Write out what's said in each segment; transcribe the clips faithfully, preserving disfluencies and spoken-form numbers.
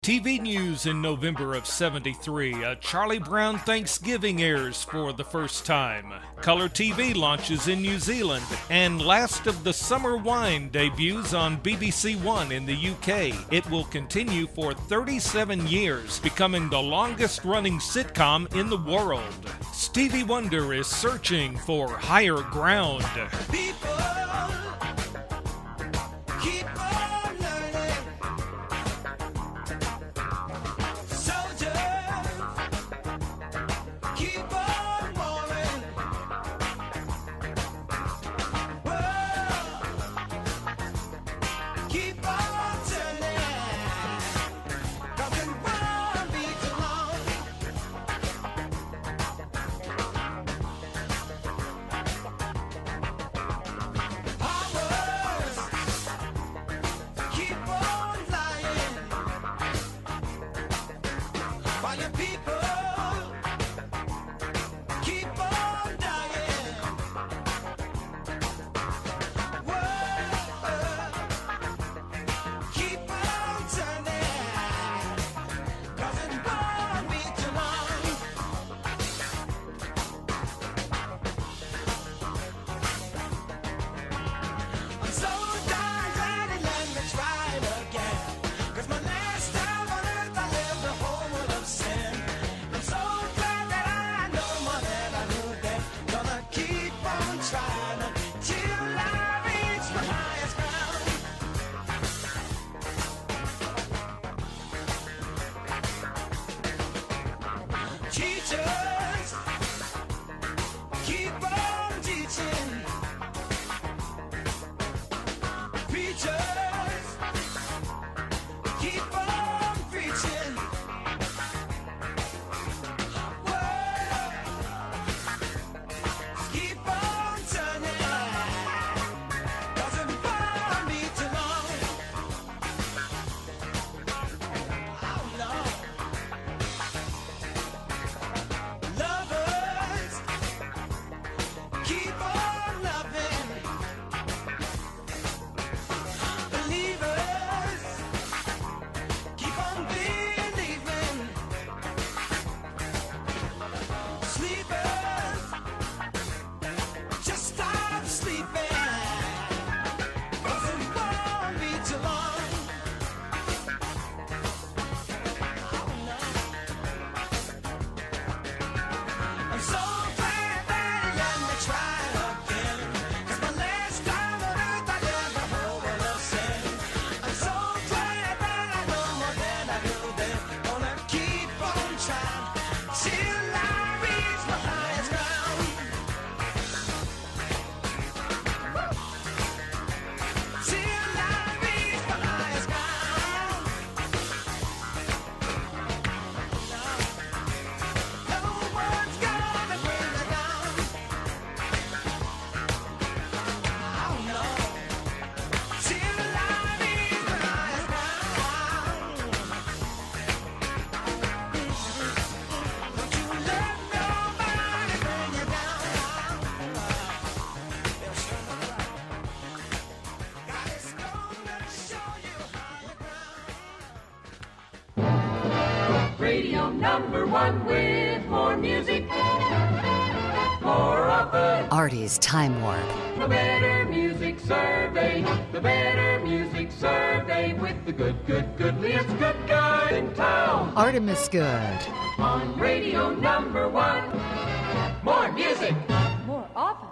T V news in November of seventy-three, a Charlie Brown Thanksgiving airs for the first time. Color T V launches in New Zealand, and Last of the Summer Wine debuts on B B C One in the U K. It will continue for thirty-seven years, becoming the longest-running sitcom in the world. Stevie Wonder is searching for higher ground. People, keep on learning. Soldiers, keep on warring. World, keep on turning. Doesn't won't be too long. Powers, keep on lying. While your people keep on dying. World, keep on turning. 'Cause it won't be too long. I'm so darn glad it let me try it again. 'Cause my last time on earth I lived a whole world of sin. I'm so glad that I know more than I knew then. Gonna keep on trying till I reach my highest ground. Teachers, keep on teaching. Preachers, keep on preaching. World, keep on turning. 'Cause it won't be too long. Oh no. Lovers, keep on loving. Believers, keep on believing. Sleepers, just stop sleeping. 'Cause it won't be too long. Oh no. I'm so glad that he let me try it again. 'Cause my last time on earth I lived a whole world of sin. I'm so glad that I know more than I knew then. Gonna keep on trying till I reach my highest ground. Till I reach my highest ground. No one's gonna bring me down. Oh no. Till I reach my highest ground. Don't you let nobody bring you down. God is gonna show you higher ground. Radio number one with more music, more often. Artie's Time Warp. The Better Music Survey, the Better Music Survey with the good, good, goodliest good guy in town. Artemis Good. On radio number one, more music. More often.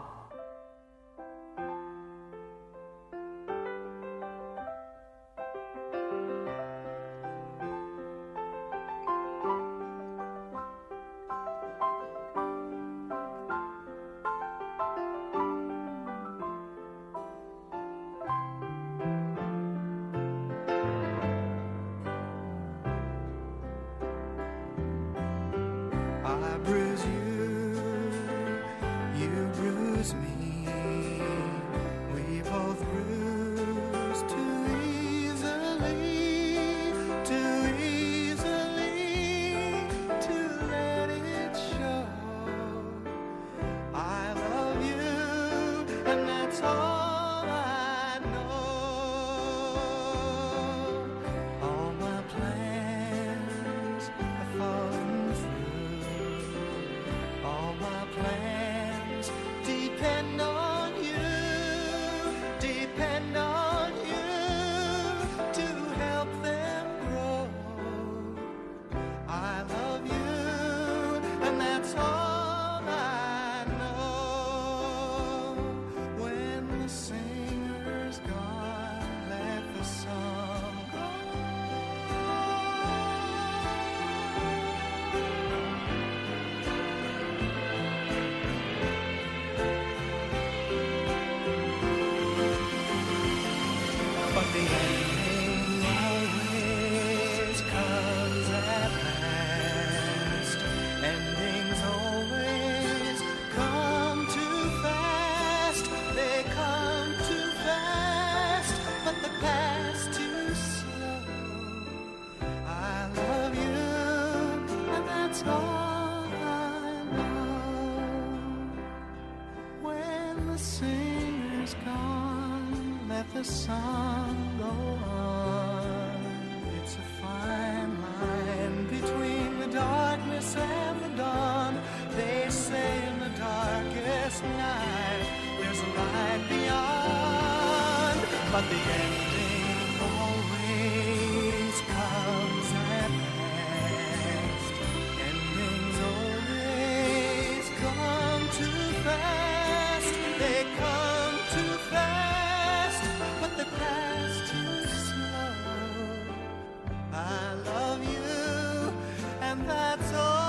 I bruise you, you bruise me. We both bruise too easily, too easily to let it show. I love you, and that's all I know. All my plans that's all I know. When the singer's gone, let the sun go on. It's a fine line between the darkness and the dawn. They say in the darkest night there's a light beyond, but the ending always comes at last. Endings always come too fast. They come too fast, but they pass too slow. I love you, and that's all.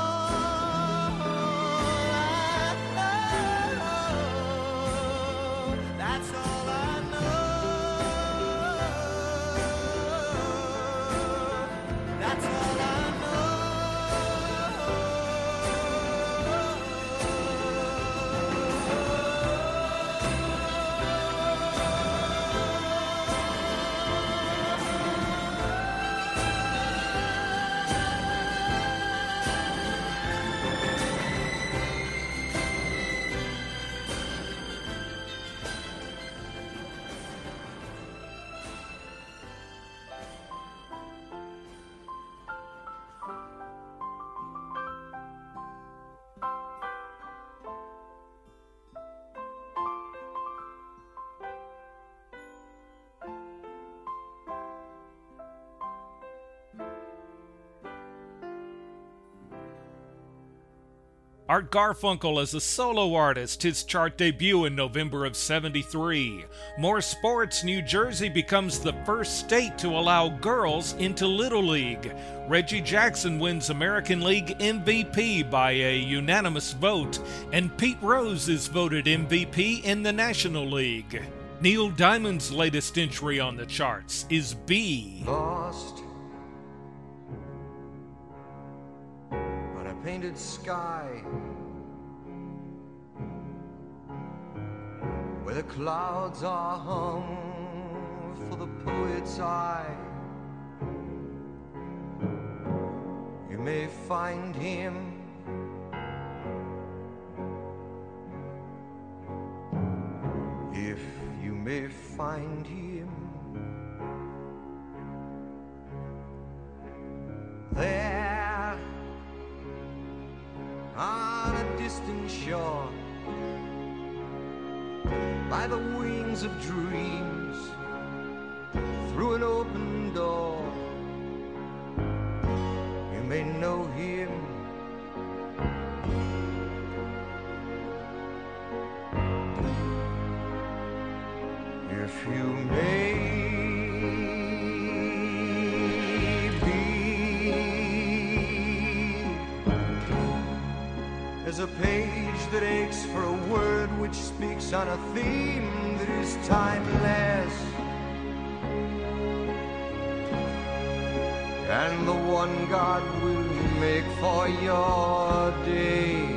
Art Garfunkel as a solo artist, his chart debut in November of seventy-three. More sports, New Jersey becomes the first state to allow girls into Little League. Reggie Jackson wins American League M V P by a unanimous vote, and Pete Rose is voted M V P in the National League. Neil Diamond's latest entry on the charts is B. Lost on a painted sky where the clouds are hung for the poet's eye. You may find him if you may find him there on a distant shore by the wings of dreams through an open door. You may know him if you may be. There's a page that aches for a word which speaks on a theme that is timeless, and the one God will make for your day.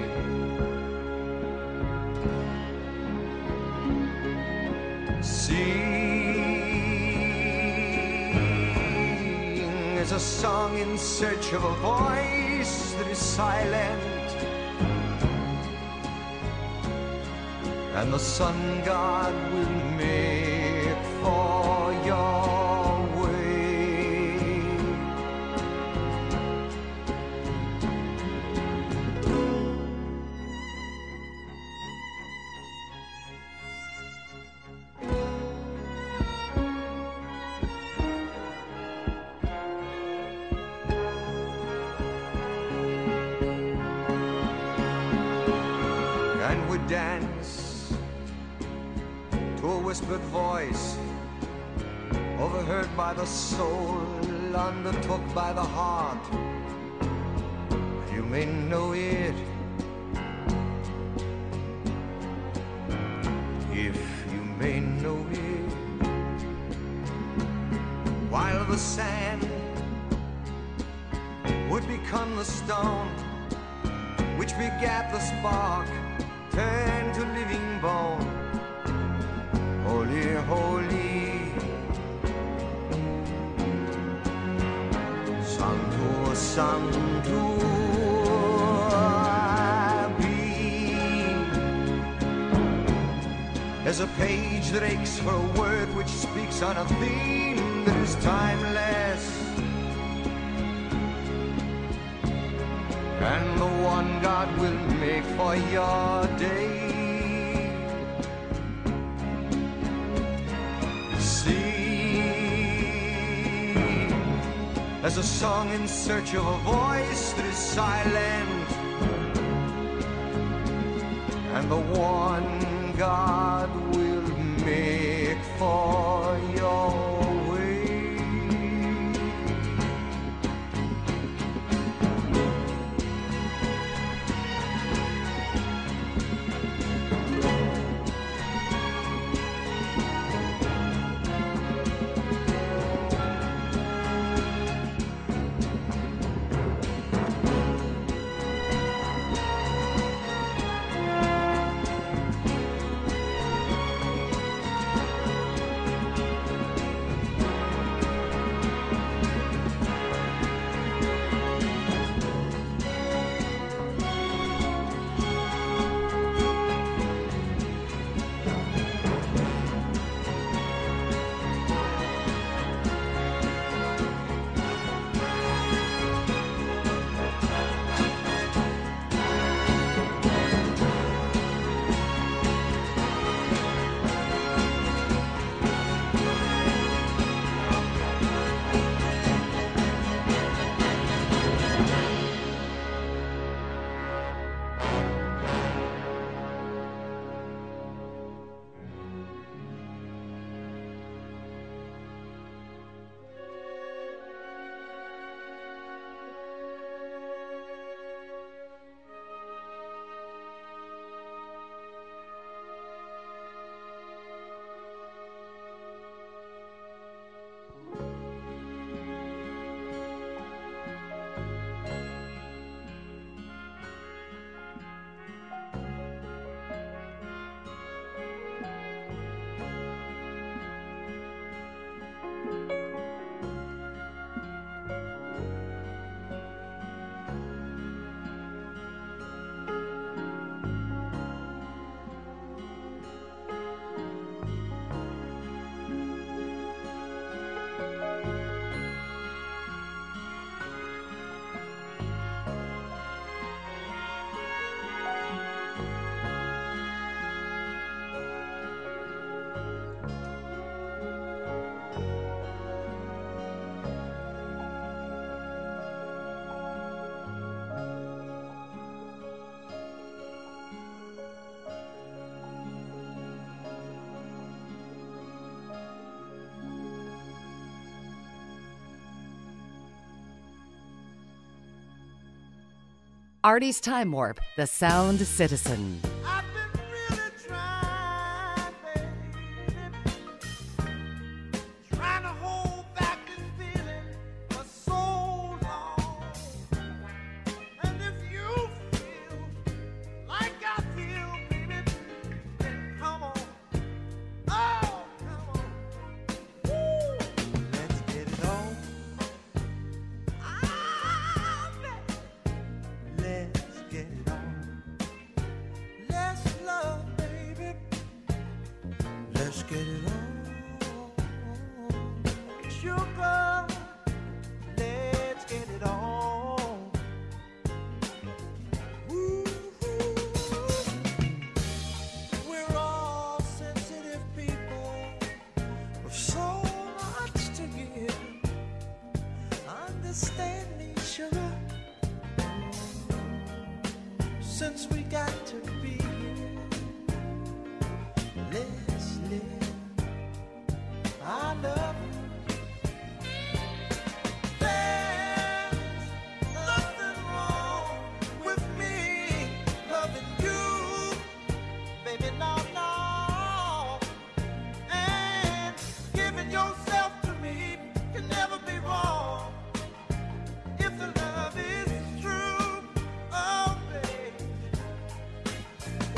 Sing is a song in search of a voice that is silent, and the sun God will make for your way. And we dance to a whispered voice, overheard by the soul, undertook by the heart. You may know it if you may know it. While the sand would become the stone which begat the spark, turned to living bone. Holy, holy, Santo, Santo, There's a page that aches for a word which speaks on a theme that is timeless. And the one God will make for your day. See, there's a song in search of a voice that is silent. And the one God will make for your way. Artie's Time Warp, The Sound Citizen. I've been really trying, baby, trying to hold back this feeling for so long. And if you feel like I feel, baby, then come on. Oh, come on. Woo. Let's get it on. Ah, baby. Let's get it on. Let's love, baby. Let's get it on. Sugar, let's get it on. Ooh, we're all sensitive people with so much to give. Understand me, sugar. Since we got to be here, let's live. I love you. There's nothing wrong with me loving you, baby, no, no. And giving yourself to me can never be wrong if the love is true. Oh, baby.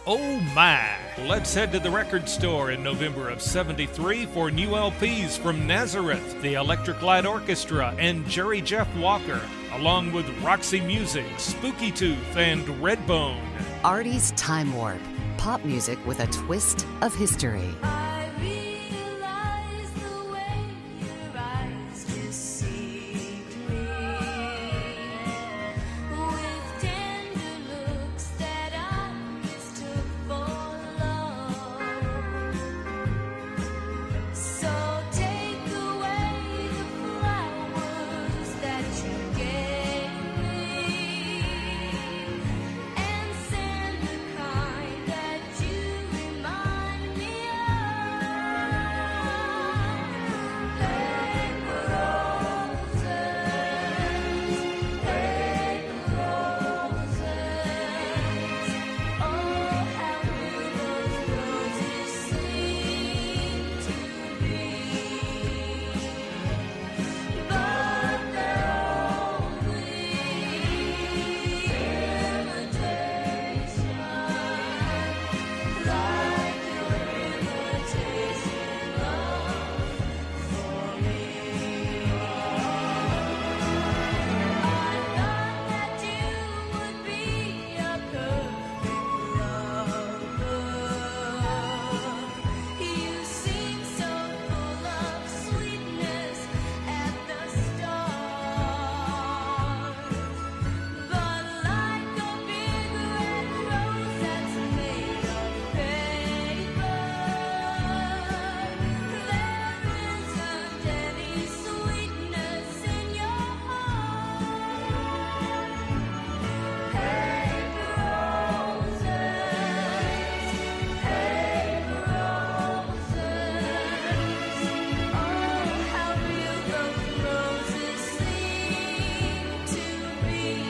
Oh my! Let's head to the record store in November of seventy-three for new L Ps from Nazareth, the Electric Light Orchestra, and Jerry Jeff Walker, along with Roxy Music, Spooky Tooth, and Redbone. Artie's Time Warp. Pop music with a twist of history. I realize the way your eyes deceive me, with tender looks that I mistook for love. So take away the flowers that you gave me, and send the kind that you remind me of. Paper roses, paper roses. Oh, how new those roses seem to be. But they're only imitation, like your imitation love for me. I thought that you would be a perfect lover. You seem so full of sweetness at the start, but like a big red rose that's made of paper, there isn't any sweetness in your heart. Paper roses, paper roses. Oh, how real those roses seem to be.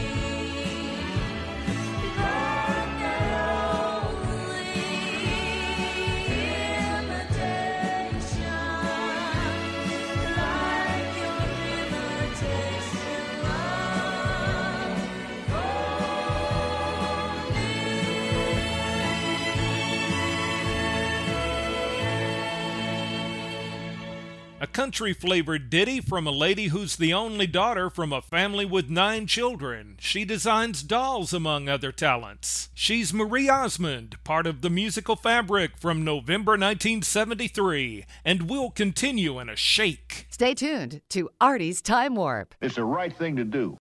But they're only imitation, like your imitation love for A country-flavored ditty from a lady who's the only daughter from a family with nine children. She designs dolls, among other talents. She's Marie Osmond, part of the musical fabric from November nineteen seventy-three, and will continue in a shake. Stay tuned to Artie's Time Warp. It's the right thing to do.